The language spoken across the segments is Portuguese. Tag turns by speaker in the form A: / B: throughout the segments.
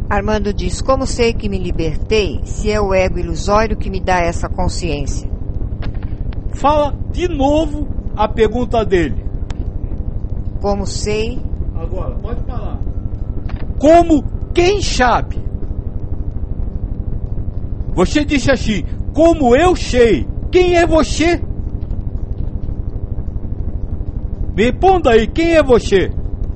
A: Armando diz: como sei que me libertei se é o ego ilusório que me dá essa consciência?
B: Fala de novo a pergunta dele.
A: Como sei?
B: Agora, pode falar. Como quem sabe? Você disse assim: como eu sei? Quem é você? Me responda aí, quem é você?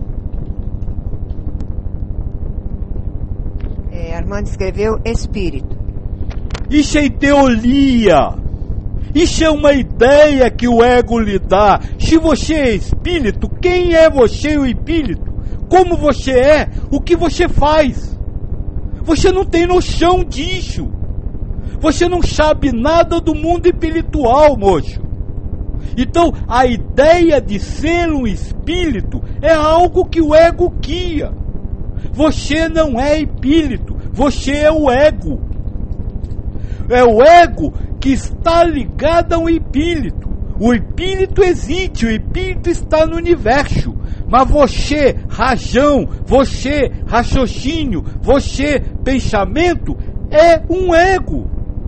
A: Armando escreveu espírito.
B: Isso é teoria. Isso é uma ideia que o ego lhe dá. Se você é espírito, quem é você, o espírito? Como você é? O que você faz? Você não tem noção disso. Você não sabe nada do mundo espiritual, moço. Então, a ideia de ser um espírito é algo que o ego cria. Você não é espírito, você é o ego. É o ego que está ligado ao espírito. O espírito existe, o espírito está no universo. Mas você, razão, você, raciocínio, você, pensamento, é um ego.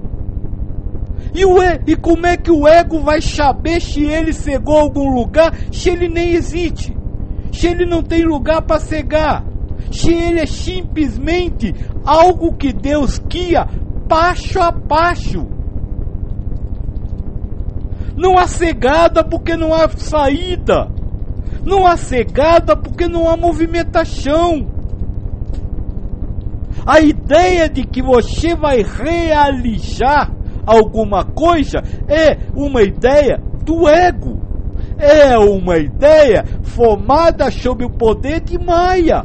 B: E como é que o ego vai saber se ele cegou a algum lugar, se ele nem existe? Se ele não tem lugar para cegar? Se ele é simplesmente algo que Deus cria passo a passo? Não há cegada porque não há saída. Não há cegada porque não há movimentação. A ideia de que você vai realizar alguma coisa é uma ideia do ego. É uma ideia formada sob o poder de Maya.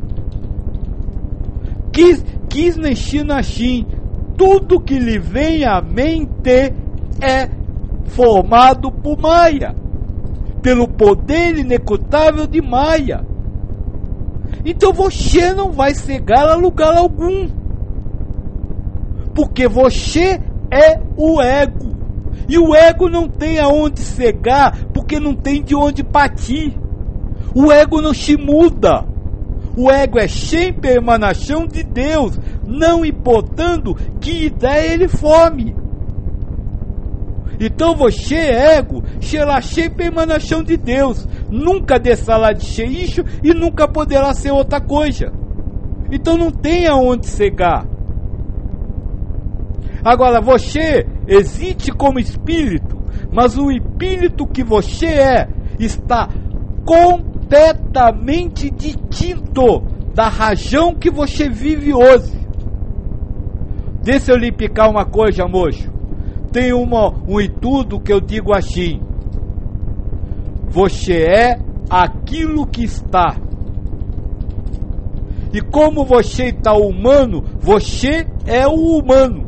B: Kisne Shinashin, tudo que lhe vem à mente é formado por Maya, pelo poder inecutável de Maya. Então você não vai cegar a lugar algum, porque você é o ego, e o ego não tem aonde cegar, porque não tem de onde partir. O ego não se muda. O ego é sempre a emanação de Deus, não importando que ideia ele forme. Então você, ego, será sempre a emanação de Deus, nunca deixará de ser isso e nunca poderá ser outra coisa. Então não tem aonde cegar. Agora você existe como espírito, mas o espírito que você é está completamente distinto da razão que você vive hoje. Deixa eu lhe explicar uma coisa, moço. Tem um estudo que eu digo assim: você é aquilo que está. E como você está humano, você é o humano.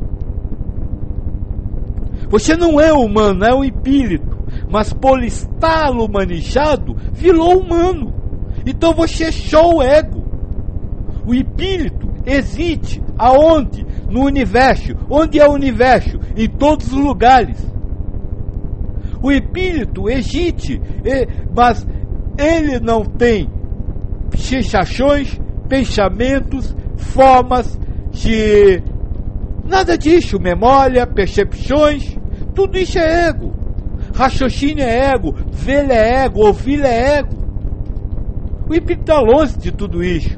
B: Você não é humano, é um espírito. Mas por estar humanizado, virou humano. Então você é só o ego. O espírito existe aonde? No universo. Onde é o universo? Em todos os lugares. O espírito existe, mas ele não tem sensações, pensamentos, formas de nada disso, memória, percepções, tudo isso é ego. Raciocínio é ego, ver é ego, ouvir é ego. O espírito está longe de tudo isso.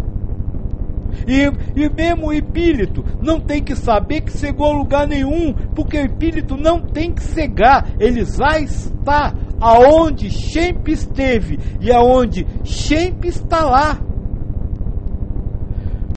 B: E mesmo o espírito não tem que saber que cegou a lugar nenhum, porque o espírito não tem que cegar, ele já está aonde sempre esteve e aonde sempre está lá.